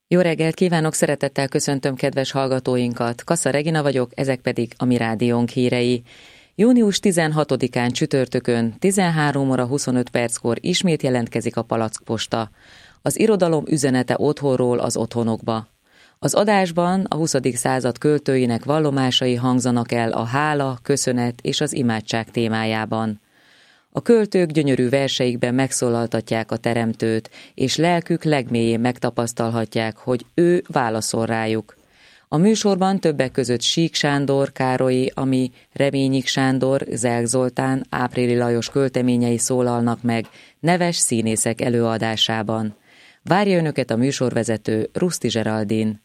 Jó reggelt kívánok, szeretettel köszöntöm kedves hallgatóinkat. Kassa Regina vagyok, ezek pedig a mi rádiónk hírei. Június 16-án csütörtökön 13 óra 25 perckor ismét jelentkezik a Palackposta. Az irodalom üzenete otthonról az otthonokba. Az adásban a 20. század költőinek vallomásai hangzanak el a hála, köszönet és az imádság témájában. A költők gyönyörű verseikben megszólaltatják a teremtőt, és lelkük legmélyén megtapasztalhatják, hogy ő válaszol rájuk. A műsorban többek között Sík Sándor, Károlyi Ami, Reményik Sándor, Zelk Zoltán, Ápréli Lajos költeményei szólalnak meg neves színészek előadásában. Várja önöket a műsorvezető Ruszti Zseraldin.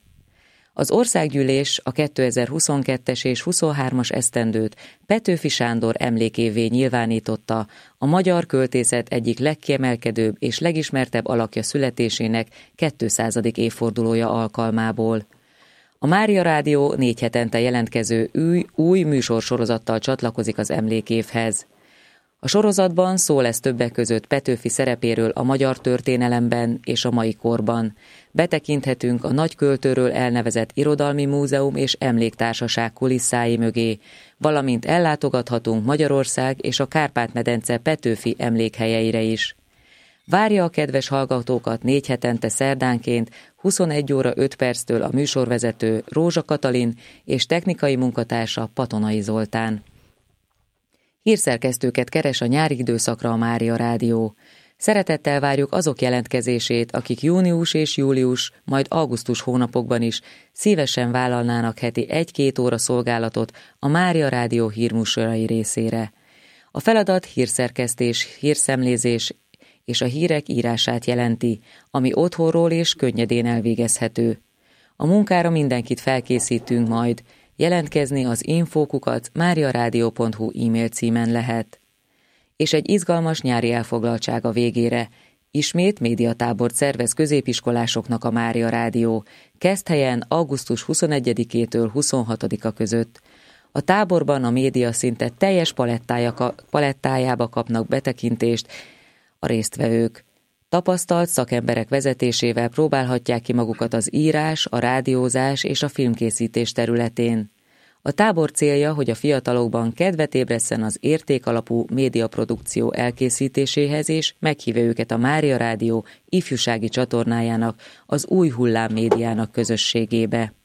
Az országgyűlés a 2022-es és 23-as esztendőt Petőfi Sándor emlékévé nyilvánította a magyar költészet egyik legkiemelkedőbb és legismertebb alakja születésének 200. évfordulója alkalmából. A Mária Rádió 4 hetente jelentkező új műsorsorozattal csatlakozik az emlékévhez. A sorozatban szó lesz többek között Petőfi szerepéről a magyar történelemben és a mai korban. Betekinthetünk a nagyköltőről elnevezett irodalmi múzeum és emléktársaság kulisszái mögé, valamint ellátogathatunk Magyarország és a Kárpát-medence Petőfi emlékhelyeire is. Várja a kedves hallgatókat 4 hetente szerdánként 21 óra 5 perctől a műsorvezető Rózsa Katalin és technikai munkatársa Patonai Zoltán. Hírszerkesztőket keres a nyári időszakra a Mária Rádió. Szeretettel várjuk azok jelentkezését, akik június és július, majd augusztus hónapokban is szívesen vállalnának heti 1-2 óra szolgálatot a Mária Rádió hírműsorai részére. A feladat hírszerkesztés, hírszemlézés és a hírek írását jelenti, ami otthonról és könnyedén elvégezhető. A munkára mindenkit felkészítünk majd. Jelentkezni az info@mariaradio.hu e-mail címen lehet. És egy izgalmas nyári elfoglaltság a végére. Ismét médiatábort szervez középiskolásoknak a Mária Rádió, Keszthelyen augusztus 21-től 26-a között. A táborban a média szinte teljes palettájába kapnak betekintést a résztvevők. Tapasztalt szakemberek vezetésével próbálhatják ki magukat az írás, a rádiózás és a filmkészítés területén. A tábor célja, hogy a fiatalokban kedvet ébresszen az értékalapú médiaprodukció elkészítéséhez, és meghívja őket a Mária Rádió ifjúsági csatornájának, az Új Hullám médiának közösségébe.